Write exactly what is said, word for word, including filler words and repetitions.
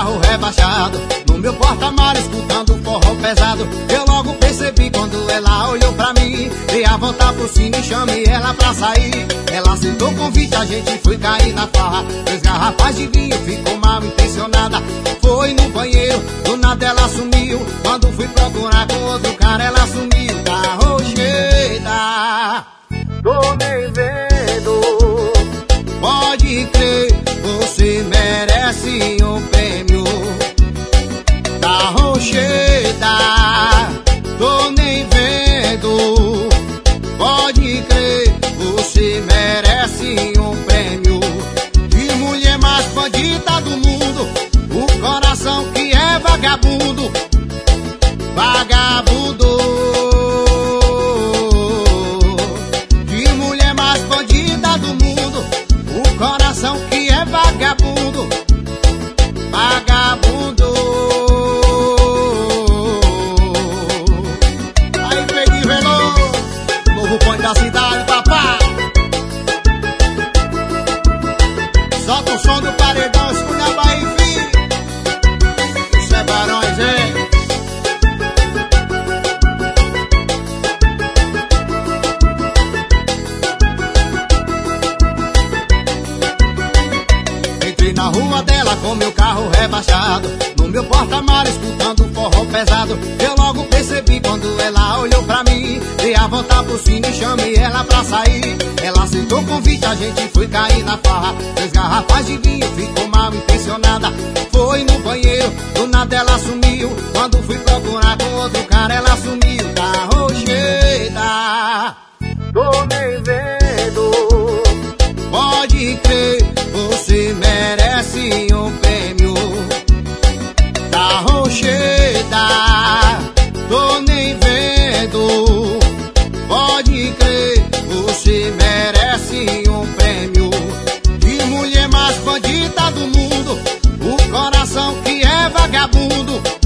carro rebaixado, no meu porta-malas escutando forró pesado. Eu logo percebi quando ela olhou pra mim, dei a volta por cima e chamei ela pra sair. Ela aceitou o convite, a gente foi cair na farra. Três garrafas de vinho, ficou mal intencionada. Foi no banheiro, do nada ela sumiu. Quando fui procurar com outro cara, ela sumiu. Tá rocheda, tô nem vendo. Pode crer, você merece um prêmio. Tá rocheda, tô nem vendo. Pode crer, você merece um prêmio. De mulher mais bandida do mundo, o coração que é vagabundo. Vagabundo. De mulher mais bandida do mundo, o coração que é vagabundo. Vagabundo. Aí, Pedro Veloso, novo ponto da cidade, papá. Solta o som do paredão, escuta a Bahia, filho. Isso é Barões, hein? Entrei na rua dela com meu carro rebaixado, no meu porta-malas escutando forró pesado. Eu logo percebi quando ela olhou pra mim, dei a volta por cima e chamei ela pra sair. Ela aceitou o convite, a gente foi cair na farra. Três garrafas de vinho, ficou mal intencionada. Foi no banheiro, do nada ela sumiu. Quando fui procurar com outro cara, ela sumiu. Tá rocheda, tô nem vendo. Pode crer, você merece um prêmio. Tá rocheda, tô nem vendo. Pode crer, você merece um prêmio. De mulher mais bandida do mundo, o coração que é vagabundo.